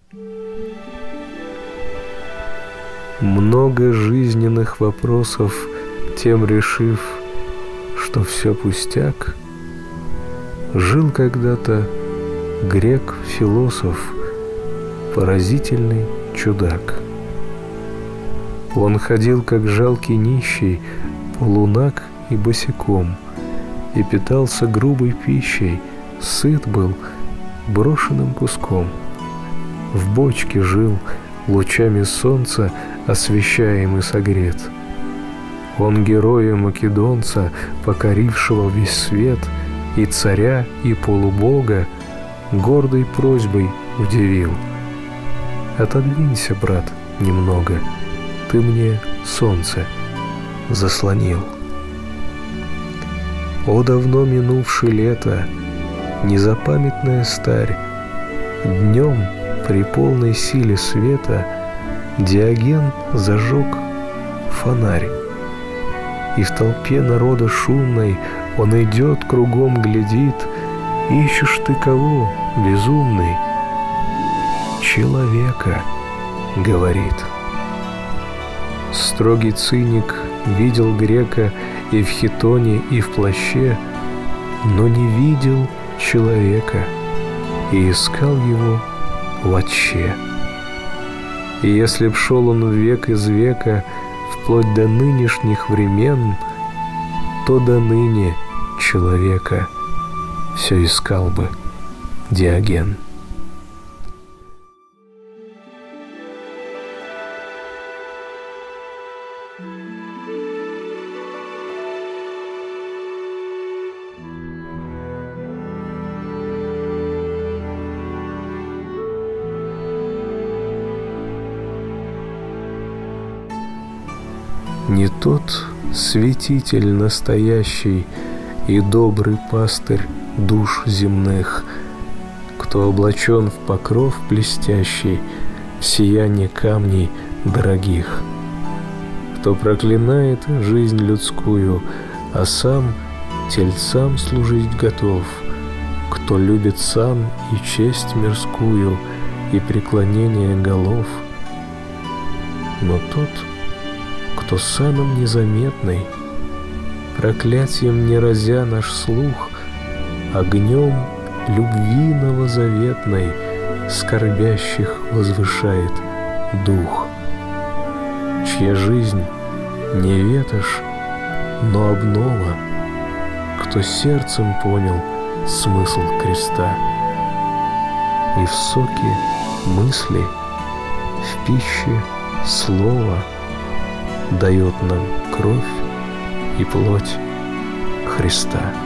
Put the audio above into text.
Много жизненных вопросов тем решив, что все пустяк, жил когда-то грек-философ, поразительный чудак. Он ходил, как жалкий нищий, полунаг и босиком, и питался грубой пищей, сыт был брошенным куском. В бочке жил, лучами солнца освещаем и согрет. Он героя македонца, покорившего весь свет, и царя, и полубога гордой просьбой удивил: «Отодвинься, брат, немного, ты мне солнце заслонил». О, давно минувшее лето, незапамятная старь, днем при полной силе света Диоген зажег фонарь. И в толпе народа шумной он идет, кругом глядит: «Ищешь ты кого, безумный?» «Человека», — говорит. Строгий циник видел грека и в хитоне, и в плаще, но не видел человека и искал его вотще. И если б шел он век из века, вплоть до нынешних времен, то до ныне человека все искал бы Диоген. Не тот святитель настоящий и добрый пастырь душ земных, кто облачен в покров блестящий, в сияние камней дорогих, кто проклинает жизнь людскую, а сам тельцам служить готов, кто любит сан и честь мирскую и преклонение голов. Но тот, кто саном незаметный, проклятием не разя наш слух, огнем любви новозаветной скорбящих возвышает дух, чья жизнь не ветошь, но обнова, кто сердцем понял смысл креста и в соке мысли, в пище слова дает нам кровь и плоть Христа.